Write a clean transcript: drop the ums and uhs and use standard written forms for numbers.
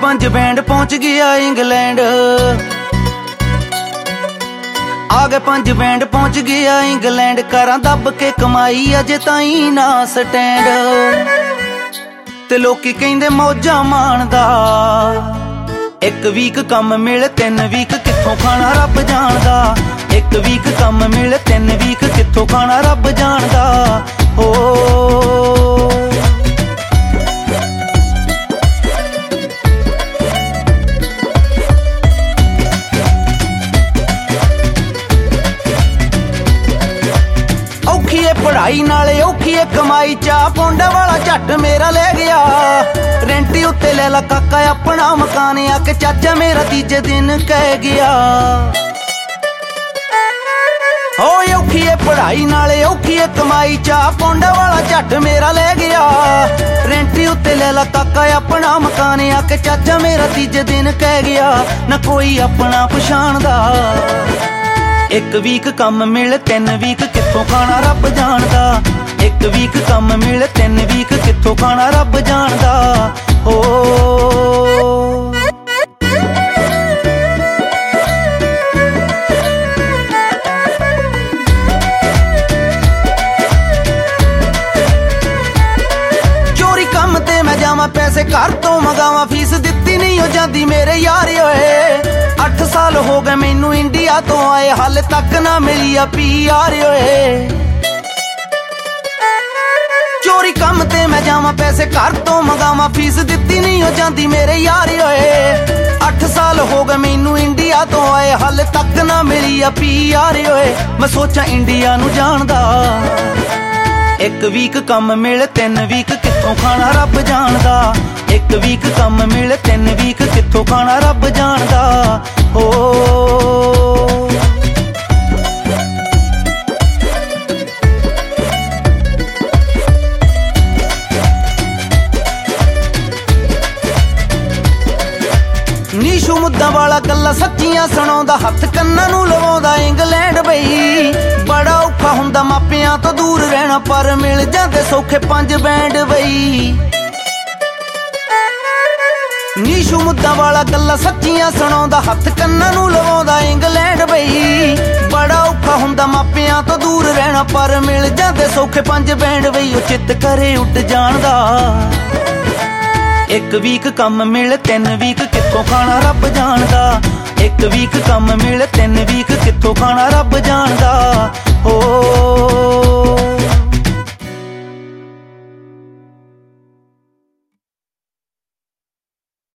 5 band पहुंच गया England. आ गए 5 बैंड पहुंच गया इंग्लैंड। करा दब के कमाई अजे ताई ना स्टैंड। ते लोकी कहंदे मौजा माणदा। 1 वीक कम मिल 3 वीक कित्थों खाना रब जाणदा। 1 वीक कम मिल 3 वीक कित्थों खाना रब जाणदा। हो औखी है पढ़ाई नाले औखी है कमाई। चाह पौंडे वाला झट मेरा ले गया। रेंटी उत्ते ले ला काका अपना मकान। आके चाचा मेरा तीजे दिन कह गया। हो औखी है पढ़ाई नाले औखी है कमाई। चाह पौंडे वाला झट मेरा ले गया। रेंटी उत्ते ले ला काका अपना मकान। आके चाचा मेरा तीजे दिन कह गया। न कोई अपना पछाणदा। 1 वीक कम मिल 3 वीक कित्थों खाना रब जाणदा। 1 वीक कम मिल 3 वीक कित्थों खाना रब जाणदा। हो चोरी कम ते मैं जावां पैसे घर तो मंगावां। फीस दित्ती नहीं हो जांदी मेरे यार होए। 8 साल हो गए मैनू इंडिया तो आए। हाले तक ना मिली आ PR होए। चोरी कम ते मैं जावां पैसे घर तो मंगावां। फीस दित्ती नहीं हो जांदी मेरे यार होए। 8 साल हो गए मैनू इंडिया तो आए। हाले तक ना मिली आ PR होए। मैं सोचा इंडिया नू जाणदा। 1 वीक कम मिल 3 वीक कित्थों खाना रब जाणदा। 1 वीक कम मिल 3 वीक कित्थों खाना रब जाणदा। हो नीशू मुद्दा वाला गल्ला सच्चियां सुणाउंदा। हत्थ कन्नां नूं लवाउंदा इंग्लैंड बई। बड़ा औखा हुंदा मापियां तो दूर रहना। पर मिल जांदे सौखे 5 बैंड बई। नीशू मुद्दा वाला गल्ला सच्चियां सुणाउंदा। हत्थ कन्नां नूं लवाउंदा इंग्लैंड बई। बड़ा औखा हुंदा मापियां तो दूर रहना। पर मिल जांदे सौखे 5 बैंड बई। ओ चित करे उठ जाणदा। 1 वीक कम मिल 3 वीक कित्थों खाना रब जाणदा। 1 वीक कम मिल 3 वीक कित्थों खाना रब जाणदा।